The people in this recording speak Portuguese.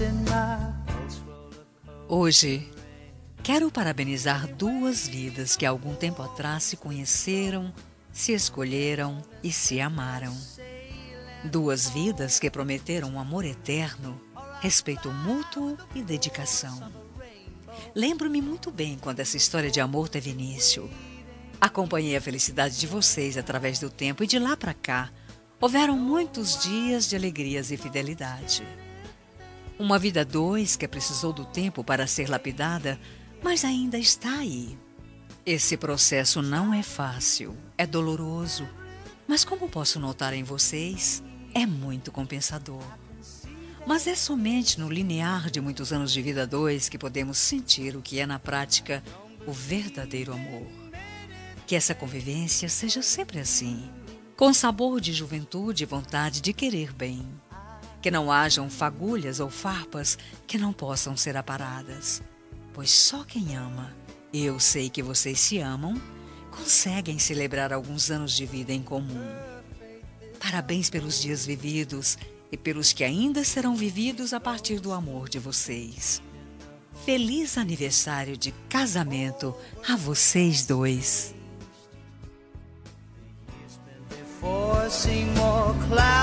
Hoje, quero parabenizar duas vidas que há algum tempo atrás se conheceram, se escolheram e se amaram. Duas vidas que prometeram um amor eterno, respeito mútuo e dedicação. Lembro-me muito bem quando essa história de amor teve início. Acompanhei a felicidade de vocês através do tempo e de lá para cá, houveram muitos dias de alegrias e fidelidade. Uma vida a dois que precisou do tempo para ser lapidada, mas ainda está aí. Esse processo não é fácil, é doloroso, mas como posso notar em vocês, é muito compensador. Mas é somente no linear de muitos anos de vida a dois que podemos sentir o que é na prática o verdadeiro amor. Que essa convivência seja sempre assim, com sabor de juventude e vontade de querer bem. Que não hajam fagulhas ou farpas que não possam ser aparadas. Pois só quem ama, e eu sei que vocês se amam, conseguem celebrar alguns anos de vida em comum. Parabéns pelos dias vividos e pelos que ainda serão vividos a partir do amor de vocês. Feliz aniversário de casamento a vocês dois.